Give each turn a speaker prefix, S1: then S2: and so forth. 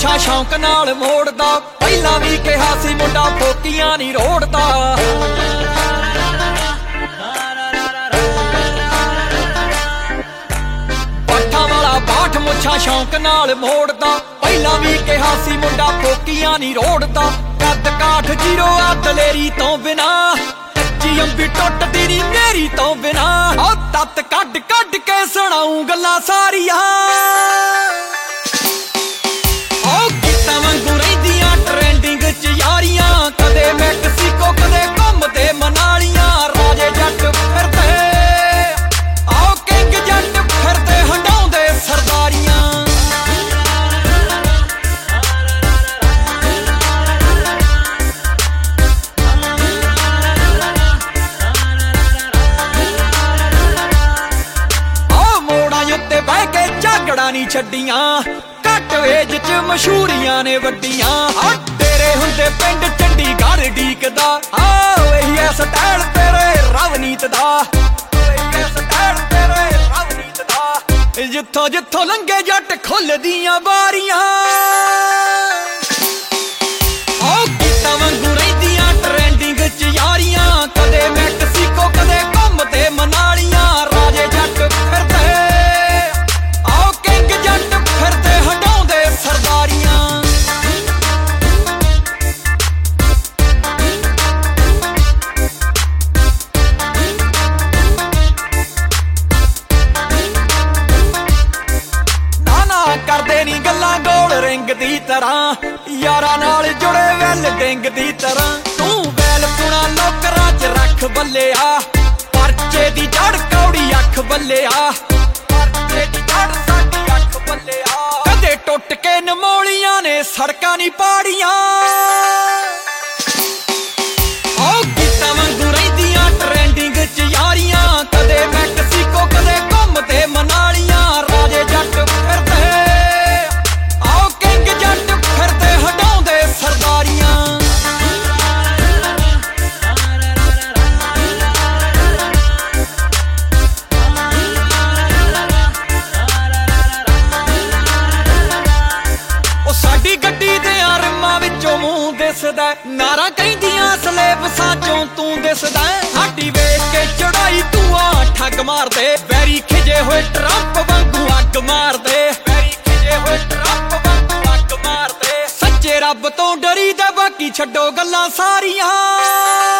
S1: ਮੁੱਛਾਂ ਸ਼ੌਂਕ ਨਾਲ ਮੋੜਦਾ, ਪਹਿਲਾਂ ਵੀ ਕਿਹਾ ਸੀ ਮੁੰਡਾ ਫੋਕੀਆਂ ਨਹੀਂ ਰੋੜਦਾ। ਪੱਠਾਂ ਵਾਲਾ ਬਾਠ ਮੁੱਛਾਂ ਸ਼ੌਂਕ ਨਾਲ ਮੋੜਦਾ, ਪਹਿਲਾਂ ਵੀ ਕਿਹਾ ਸੀ ਮੁੰਡਾ ਫੋਕੀਆਂ ਨਹੀਂ ਰੋੜਦਾ। ਕੱਦ ਕਾਠ ਜੀਰੋ ਆ ਦਲੇਰੀ ਤੋਂ ਬਿਨਾ, ਕੱਚੀ ਅੰਬੀ ਟੁੱਟਦੀ ਨੀ ਮੇਰੀ ਤੋਂ ਬਿਨਾ। ਉਹ ਤੱਤ ਕੱਢ ਕੱਢ ਕੇ ਸੁਣਾਉਂ ਗੱਲਾਂ ਸਾਰੀਆਂ, ਉਹ ਗੀਤਾਂ ਵਾਂਗੂ ਰਹਿੰਦੀਆਂ ਟ੍ਰੈਂਡਿੰਗ ਚ ਯਾਰੀਆਂ। ਕਦੇ ਮੈਕਸੀਕੋ ਕਦੇ ਘੁੰਮਦੇ ਮਨਾਲੀਆਂ, ਰਾਜੇ ਜੱਟ ਫਿਰਦੇ ਆਓ ਕਿੰਗ ਜੱਟ ਫਿਰਦੇ ਹੰਡਾਉਂਦੇ ਸਰਦਾਰੀਆਂ। ਉੱਤੇ ਬਹਿ ਕੇ ਝਾਗੜਾ ਨਹੀਂ ਛੱਡੀਆਂ, ਘੱਟ ਏਜ ਚ ਮਸ਼ਹੂਰੀਆਂ ਨੇ ਵੱਡੀਆਂ। ਤੇਰੇ ਹੁੰਦੇ ਪਿੰਡ ਚੰਡੀਗੜ੍ਹ ਡੀਕਦਾ, ਆਹ ਇਹੀ ਐ ਸਟਾਈਲ ਤੇਰੇ ਰਵਨੀਤ ਦਾ, ਇਹੀ ਐ ਸਟਾਈਲ ਤੇਰੇ ਰਵਨੀਤ ਦਾ। ਜਿੱਥੋਂ ਜਿੱਥੋਂ ਲੰਘੇ ਜੱਟ ਖੁੱਲਦੀਆਂ ਬਾਰੀਆਂ, ਆਹ ਗੀਤਾਂ ਵਾਂਗੂ ਰਹਿੰਦੀਆਂ ਟ੍ਰੈਂਡਿੰਗ ਚ ਯਾਰੀਆਂ। ਕਦੇ ਮੈਕਸੀਕੋ ਕਦੇ ਘੁੰਮਦੇ ਮਨਾਲੀਆਂ, ਰਾਜੇ ਜੱਟ ਫਿਰਦੇ ਸਰਦਾਰੀਆਂ। ਨਾ ਕਰਦੇ ਨੀ ਗੱਲਾਂ ਗੋਲ ਰਿੰਗ ਦੀ ਤਰ੍ਹਾਂ, ਯਾਰਾਂ ਨਾਲ ਜੁੜੇ ਵੈਲ ਡਿੰਗ ਦੀ ਤਰ੍ਹਾਂ। ਤੂੰ ਵੈਲ ਪੁਣਾ ਲੋਕਰਾਂ ਚ ਰੱਖ ਬੱਲਿਆ, ਪਰਚੇ ਦੀ ਜੜ ਕੌੜੀ ਅੱਖ ਬੱਲਿਆ, ਪਰਚੇ ਦੀ ਜੜ ਸਾਡੀ ਅੱਖ ਬੱਲਿਆ। ਕਦੇ ਟੁੱਟ ਕੇ ਨਮੋਲੀਆਂ ਨੇ ਸੜਕਾਂ ਨੀ ਪਾੜੀਆਂ, ਉਹ ਗੀਤਾਂ ਵਾਂਗੂ ਰਹਿੰਦੀਆਂ ਟ੍ਰੈਂਡਿੰਗ ਚ ਯਾਰੀਆਂ। ਕਦੇ ਮੈਕਸੀਕੋ ਕਦੇ ਘੁੰਮਦੇ ਮਨਾਲੀਆਂ, ਰਾਜੇ ਜੱਟ ਫਿਰਦੇ ਆਓ ਕਿੰਗ ਜੱਟ ਫਿਰਦੇ ਹੰਡਾਉਂਦੇ ਸਰਦਾਰੀਆਂ। ਸਾਡੀ ਗੱਡੀ ਦੇ ਆਰਮਾਂ ਵਿੱਚੋਂ ਮੂੰਹ ਦਿਸਦਾ, ਨਾਰਾ ਕਹਿੰਦੀਆਂ ਸਲੇਬਸਾਂ ਚੋਂ ਤੂੰ ਦਿਸਦਾ। ਸਾਡੀ ਵੇਖ ਕੇ ਚੜਾਈ ਤੂੰ ਆ ਠੱਗ ਮਾਰਦੇ, ਵੈਰੀ ਖਿਜੇ ਹੋਏ ਟਰੰਪ ਵਾਂਗੂ ਅੱਗ ਮਾਰਦੇ, ਵੈਰੀ ਖਿਜੇ ਹੋਏ ਟਰੰਪ ਵਾਂਗੂ ਅੱਗ ਮਾਰਦੇ। ਸੱਚੇ ਰੱਬ ਤੋਂ ਡਰੀਦਾ, ਬਾਕੀ ਛੱਡੋ ਗੱਲਾਂ ਸਾਰੀਆਂ।